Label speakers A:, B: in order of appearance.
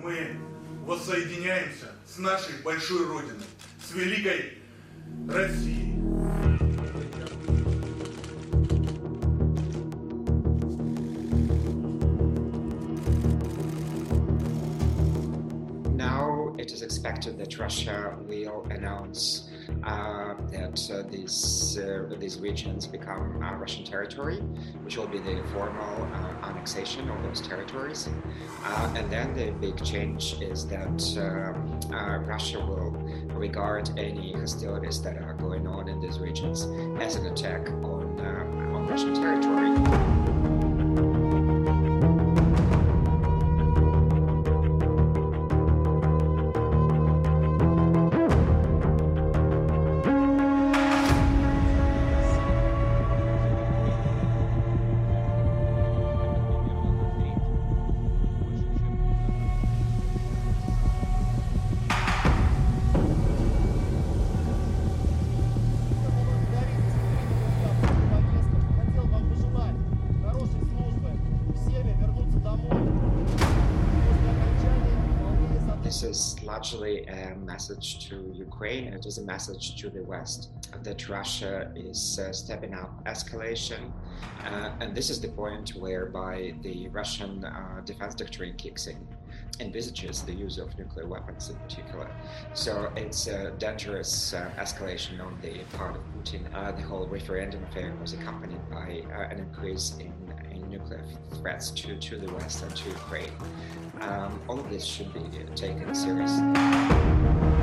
A: Мы воссоединяемся с нашей большой Родиной, с великой Россией.
B: Now it is expected that Russia will announce that these regions become Russian territory, which will be the formal annexation of those territories. And then the big change is that Russia will regard any hostilities that are going on in these regions as an attack on Russian territory. This is largely a message to Ukraine, and it is a message to the West that Russia is stepping up escalation, and this is the point whereby the Russian defense doctrine kicks in, envisages the use of nuclear weapons in particular. So it's a dangerous escalation on the part of Putin. The whole referendum affair was accompanied by an increase in nuclear threats to the West and to Ukraine. All of this should be taken seriously.